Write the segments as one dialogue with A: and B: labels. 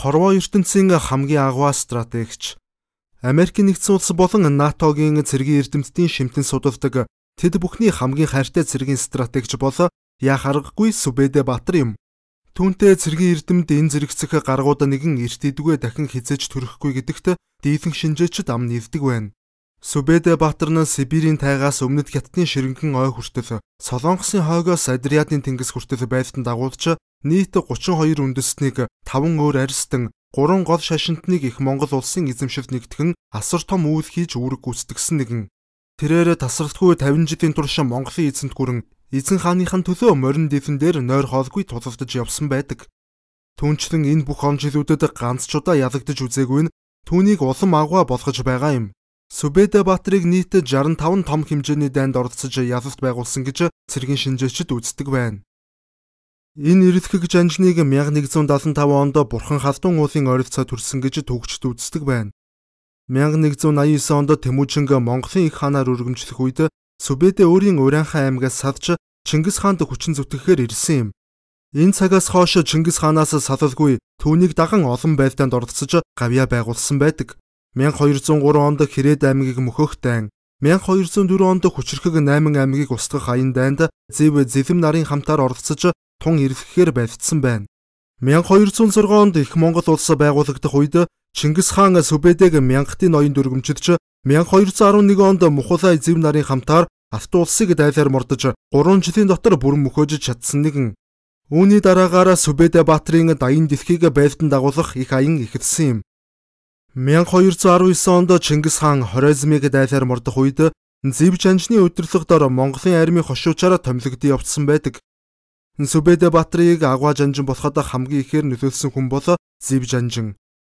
A: хорвоо ертөнцийн хамгийн агуу стратегч. Америкийн нэгдсэн улс болон НАТОгийн цэргийн эрдэмтдийн шимтэн судалдаг тэд бүхний хамгийн хайртай цэргийн стратегч бол яах аргагүй Сүбэдэ Баатар юм. Түүнтэй цэргийн эрдэмт энэ зэрэгцэх гаргууд нэгэн эрт идэггүй дахин хизээж төрөхгүй гэдэгт дийлэн шинжээчд ам нийлдэг байна. Сүбэдэ Баатар нь Сибирийн тайгаас өмнөд хятадын ширэнгэн ой хүртэл Солонгосын хойгоос Адриатын тэнгис хүртэл байлдан дагуулж нийт 32 үндэстнийг 5 өөр арьстан 3 гол шашинтныг их Монгол улсын эзэмшилд нэгтгэн асар том үйл хийж үүрэг гүйцэтгсэн нэгэн. Тэрээр тасралтгүй 50 жилийн турш Монголын эзэнт гүрэн эзэн хааныхын төлөө морин дэвэн дээр нойр хоолгүй тулалдаж явсан байдаг. Түүнчлэн энэ бүх он жилүүдэд ганц ч удаа ялагдаж үзээгүй нь түүнийг улам агуу болгож байгаа юм. Сүбэдэ Баатарыг нийт 65 том хэмжээний дайнд оролцож ялалт байгуулсан гэж цэргийн шинжээчид үздэг байна. Энэ эрэлхэг жанжныг 1175 онд Бурхан Халдун уулын ойролцоо төрсөн гэж төгчд үздэг байна. 1189 онд Тэмүүжинг Монголын их хаанаар өргөмжлөх үед Сүбэдэ өөрийн Урианхан аймгаас салж Чингис хаанд хүчин зүтгэхээр ирсэн юм. Энэ цагаас хойш Чингис хаанаас салалгүй түүнийг даган олон байлдаанд оролцож гавьяа байгуулсан байдаг. 1203 онд Хэрээд аймгийг мөхөх дайн, 1204 онд хүчрхэг 8 аймгийг устгах аян дайнд Зэв Зэлэм нарын хамтаар оролцож тун эрэлхэхээр байлдсан байна. 1206 онд их Монгол улс байгуулагдах үед Чингис хаан Сүбэдэг мянгатын ноёнд өргөмжлөж 1211 онд Мухулай Зэв нарын хамтаар Алтан улсыг дайлаар мордож 3 жилийн дотор бүрэн мөхөөж чадсан нэгэн. Үүний дараагаар Сүбэдэ Баатарын даян дэлхийг байлдан дагуулах их аян эхэлсэн юм. 1219 онд Чингис хаан Хорезмыг дайлаар мордох үед Зэв жанжны удирдлага дор Монголын армийн хошуучаар томилогдсон явцсан байдаг. Сүбэдэ Баатарыг агуу жанжин болоход хамгийн ихээр нөлөөлсөн хүн бол Зэв жанжин.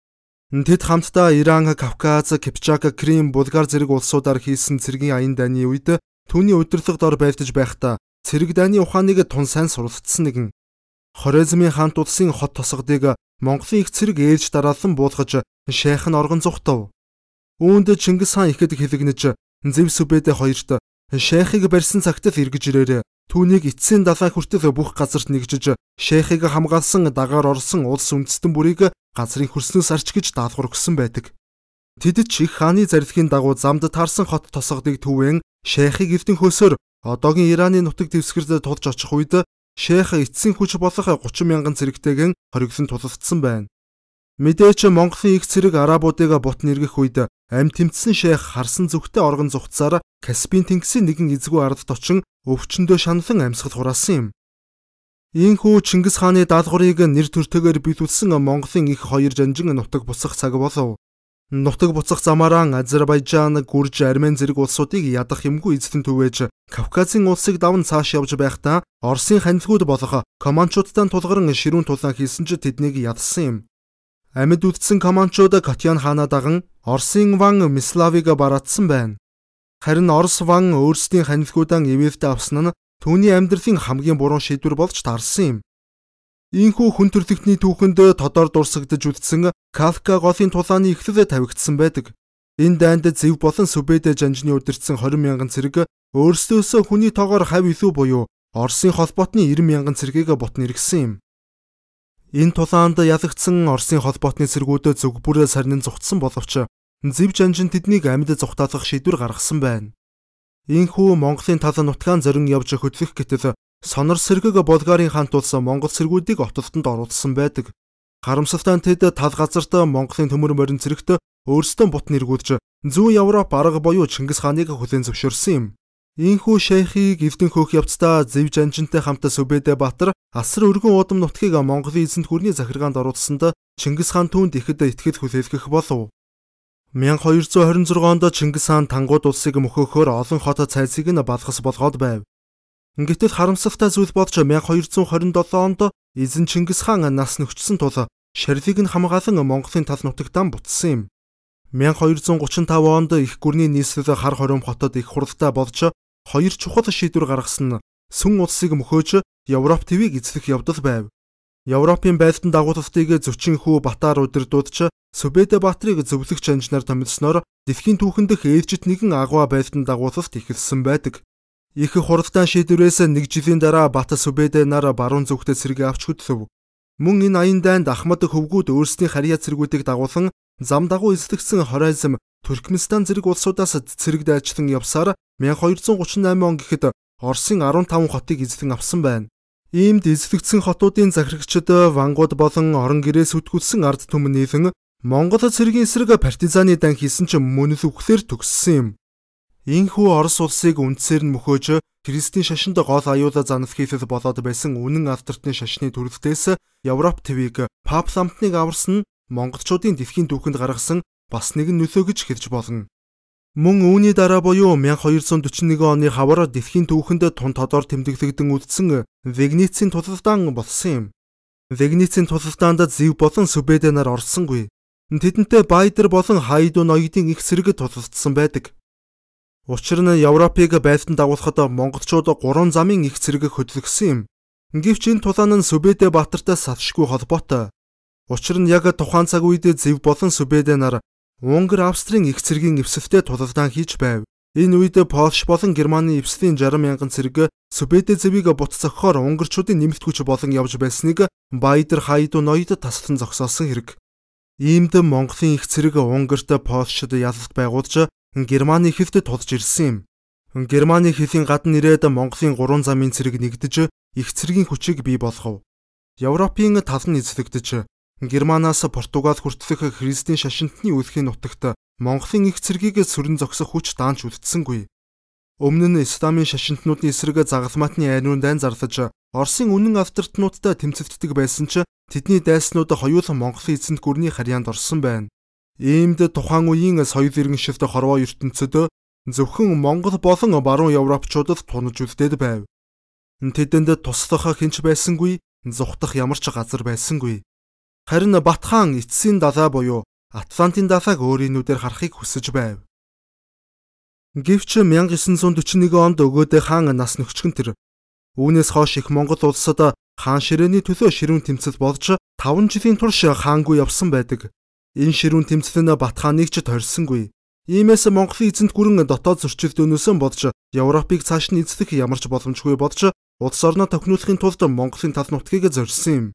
A: Тэд хамтдаа Иран, Кавказ, Кипчак, Крим, Булгар зэрэг улсуудаар хийсэн цэргийн аян дайны үед түүний удирдлага дор байлдаж байхдаа цэрэг дайны ухааныг тун сайн суралцсан нэгэн. Хорезмын хаант улсын хот тосгодыг Монголын их цэрэг ээлж дараалан буулгаж шайх нь оргон зүхтав. Үүнд Чингис хаан ихэд хэлэгнэж Зэв Сүбэдэ хоёрт шайхыг барьсан цагт л эргэж ирээрэй. Түүнийг эцсийн далай хүртэл бүх газарт нэгжиж шайхыг хамгаалсан дагаар орсон улс үндэстэн бүрийг газрын хөрснөөс арч гэж даалгавар өгсөн байдаг. Тэд ч их хааны зарилгын дагуу замд таарсан хот тосгодыг түвэн шайхыг эрдэн хөөсөөр одоогийн Ираны нутаг дэвсгэрд тулж очих үед шайх эцсийн хүч болох 30 мянган цэрэгтэйгэн хориглон тулалдсан байна. Мэдээч Монголын их цэрэг арабуудыг бут нэргэх үед амь тэмцсэн шайх харсан зүгтээ оргон зүгтсаар Каспийн тэнгисийн нэгэн эзгүй ардд очин өвчнөдөө шаналн амьсгал хураасан юм. Ийхүү Чингис хааны даалгаврыг нэр төртөөр биелүүлсэн Монголын их хоёр жанжин нутаг буцах цаг болов. Нутаг буцах замаараа Азербайжан, Гүрж, Армен зэрэг улсуудыг ядах юмгүй эзлэн түвээж Кавказын улсыг даван цааш явж байхдаа Оросын ханилгууд болох команчуудтай тулгарн ширүүн тулаан хийсэн ч тэднийг ядсан юм. Амьд үлдсэн команчууд Катян хаанаа даган Оросын Ван Миславыг бараадсан байна. Харин Орос Ван өөрсдийн ханилгуудаа ивэлдэ авсан нь түүний амьдралын хамгийн буруу шийдвэр болж таарсан юм. Ийхүү хүн төрлөختний түүхэнд тодор дурсагдж үлдсэн Кавка голын тулааны эхлэл тавигдсан байдаг. Энэ дайнд Зэв болон Сүбэдэ жанжны удирдсан 20 мянган цэрэг өөрсдөөсөө хүний тоогоор хав илүү буюу Оросын холбоотны 90 мянган цэргийг бутн иргсэн юм. Энэ тулаанд ялагдсан Оросын холбоотны цэргүүд зөв бүр сарнин зүгтсэн боловч Зэв жанжин тэднийг амьд зүгтаалгах шийдвэр гаргасан байна. Ийхүү Монголын тал нутгаан зорин явж хөдлөх гэтэл Сонор сэргэг Болгарын хаант улс Монгол цэргүүдийг отолтонд оруулсан байдаг. Харамсалтай нь тэд тал газарт Монголын төмөр морин цэрэгт өөрсдөө бутн эргүүлж зүүн Европ арга буюу Чингис хааныг хүлээн зөвшөөрсөн юм. Ийхүү шайхыг эвдэн хөөх явцдаа Зэв жанжинтай хамт Сүбэдэ Баатар асар өргөн удам нутгийг Монголын эзэнт гүрний захиргаанд оруулсанд Чингис хаан түүнд ихэд итгэл хүлээлгэх болов. 1226 онд Чингис хаан Тангууд улсыг мөхөөхөөр олон хот цайзыг нь балгас болгоод байв. Гэтэл харамсалтай зүйл болж 1227 онд эзэн Чингис хаан нас нөхцсөн тул шарлыг нь хамгаалан Монголын тал нутагтаа буцсан юм. 1235 онд их гүрний нийслэл хар хором хотод их хуралтай болж хоёр чухал шийдвэр гаргасан нь сүн улсыг мөхөөж Европ твийг эзлэх явдал байв. Европын байлдан дагуулалтыг зөчин хүү Батар удирдуулж Сүбэдэ Баатарыг зөвлөх жанжнаар томилсноор дэлхийн түүхэндх ээлжит нэгэн агуу байлдан дагуулалт эхэлсэн байдаг. Их хуралдаан шийдвэрээс нэг жилийн дараа Бат Сүбэдэ нар баруун зүгтээ цэрэг авч хөдлөв. Мөн энэ аян дайнд Ахмад хөвгүүд өөрсдийн харьяа цэргүүдийг дагуулсан зам дагуу эзлэгдсэн Хорезм, Туркменстан зэрэг улсуудаас цэрэг дайчлан явсаар 1238 он гэхэд Оросын 15 хотыг эзлэн авсан байна. Иймд эзлэгдсэн хотуудын захирагчид вангууд болон орон гэрээс үтгүүлсэн ард түмэн нийлэн Монгол цэргийн эсрэг партизаны дан хийсэн ч мөнөл үхлээр төгссөн юм. Ийхүү Орос улсыг үндсээр нь мөхөөж Христийн шашинд гол аюулаа занах хийхэд болоод байсан үнэн алдартны шашны төрөлтөөс Европ твийг Пап ламтныг аварсан нь монголчуудын дэлхийн түүхэнд гаргасан бас нэгэн нөлөө гэж хэлж болно. Мөн үүний дараа буюу 1241 оны хавар дэлхийн түүхэнд тун тодор тэмдэглэгдэн үлдсэн Венецийн тулалдаан болсон юм. Венецийн тулалдаанд Зэв болон Сүбэдэ нар орсонгүй. Тэдэнтэй Баядар болон Хайду ноёдын их цэрэг тулалдсан байдаг. Учир нь Европыг байлдан дагуулахад монголчууд 3 замын их цэрэг хөдөлгсөн юм. Гэвч энэ тулаан нь Сүбэдэ Баатартай салшгүй холбоотой. Учир нь яг тухайн цаг үед Зэв болон Сүбэдэ нар Унгар Австрийн их цэргийн эвсэлтэд тулалдаан хийж байв. Энэ үед Польш болон Германы эвслийн 60,000 цэрэг Сүбэдэ Зэвийг бут зохихоор унгарчуудын нэмэлт хүч болон явж байсныг Баядар Хайду ноёд таслан зогсоосон хэрэг. Иймд Монголын их цэрэг Унгарт Польшд ялалт байгуулж Германы хэлд тулж ирсэн юм. Германы хэлийн гадна ирээд Монголын 3 замын цэрэг нэгдэж их цэргийн хүчийг бий болгов. Европын тал нь эзлэгдэж Германаас Португал хүртэлх Христийн шашинтны үлхийн нутагт Монголын их цэргийг сүрэн зогсох хүч даанч үлдсэнгүй. Өмнө нь Исламын шашинтнуудын эсрэг загалмаатны айнуун дайн зарлаж Оросын үнэн алдартнуудтай тэмцэлддэг байсан ч тэдний дайснууд хоёулаа Монголын эзэнт гүрний харьяанд орсон байна. Иймд тухайн үеийн соёл иргэншилт хорвоо ертөнцөд зөвхөн Монгол болон баруун европчуудад тунаж үлдээд байв. Тэдэнд туслах хинч байсангүй, зүхтах ямар ч газар байсангүй. Харин Бат хаан эцсийн далай буюу Атлантын далайг өөрийн нүдээр харахыг хүсэж байв. Гэвч 1941 онд өгөөдөө хаан нас нөхчгөн тэр. Үүнээс хойш их Монгол улсад хаан ширээний төлөө ширүүн тэмцэл болж 5 жилийн турш хаангүй явсан байдаг. Энэ ширүүн тэмцэл нь Бат хааныг ч тойрсонгүй. Иймээс Монголын эзэнт гүрэн дотоод зөрчил дөнөөсөн болж Европыг цааш нь эзлэх ямар ч боломжгүй болж улс орноо тохируулахын тулд Монголын тал нутгийг зорьсон юм.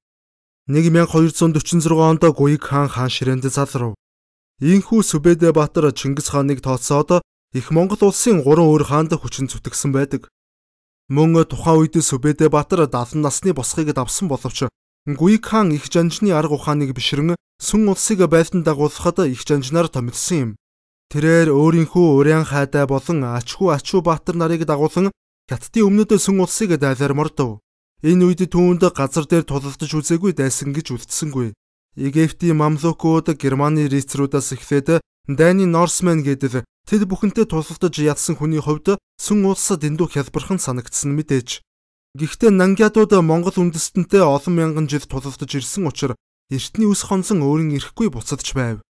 A: 1246 онд Гуйг хаан ширээнд залрав. Ийхүү Сүбэдэ Баатар Чингис хааныг тооцоод их Монгол улсын 3 өөр хаанд хүчин зүтгэсэн байдаг. Мөн тухайн үед Сүбэдэ Баатар 70 насны босхыг давсан боловч Гуйг хаан их жанжны арга ухааныг бишрэн сүн улсыг байлдан дагуулахад их жанжнаар томилсон юм. Тэрээр өөрийнхөө урян хайдай болон Ачхүү Баатар нарыг дагуулan Хятадын өмнөд сүн улсыг дайлаар мордов. Энэ үед түүнд газар дээр тулалдаж үзээгүй дайсан гэж үлдсэнгүй. Египтийн мамлукууд Германы рицруудаас эхлээд Дайны Норсмен гэдэг тэд бүхэнтэй тулалдаж ядсан хүний хувьд сүн улс дэндүү хялбархан санагдсан мэдээж. Гэхдээ нангиадууд Монгол үндэстэнтэй олон мянган жил тулалдаж ирсэн учраас эртний үс хонсон өөрийн ирэхгүй буцадж байв.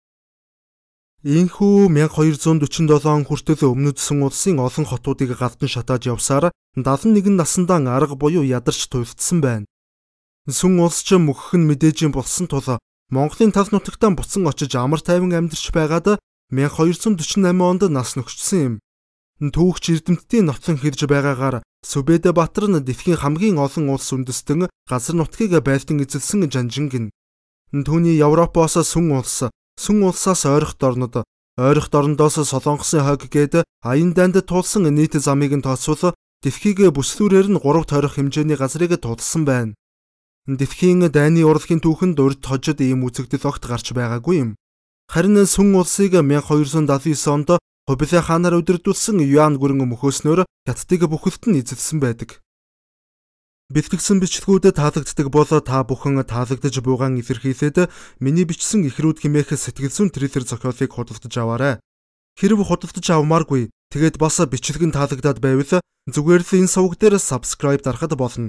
A: Ийхүү 1247 он хүртэл өмнөд сүн улсын олон хотуудыг галдан шатааж явсаар 71 насндаа арга буюу ядарч туйлдсан байна. Сүн улс ч мөхөх нь мэдээжийн болсон тул Монголын тал нутагтаа буцан очиж амар тайван амьдарч байгаад 1248 онд нас нөхчсөн юм. Түүхч эрдэмтдийн нотлон хэрж байгаагаар Сүбэдэ Баатар нь дэлхийн хамгийн олон улс үндэстэн газар нутгийг байлдан эзэлсэн жанжин гин. Түүний Европоос сүн улсаас ойрхт орнод, ойрхт орндоос Солонгосын хойг гээд аян дайнд туулсан нийт замыг нь тооцвол дэлхийг бүслүүрээр нь 3 тойрох хэмжээний газрыг тулсан байна. Дэлхийн дайны урлагийн түүхэнд урд хожид ийм үзэгдэл огт гарч байгаагүй юм. Харин сүн улсыг 1279 онд Хубилай хаанаар удирдуулсан Юан гүрэн мөхөөснөөр Хятадыг бүхэлд нь эзэлсэн байдаг. Бэлтгэгдсэн бичлэгүүдэд таалагддаг бол та бүхэн таалагдж буйгаан илэрхийлээд миний бичсэн ихрүүд хэмээх сэтгэл зүйн трейлер зохиолыг худалдаж аваарай. Хэрв худалдаж авмааргүй тэгээд бас бичлэг нь таалагдаад байвал зүгээр л энэ суваг дээр subscribe дарахад болно.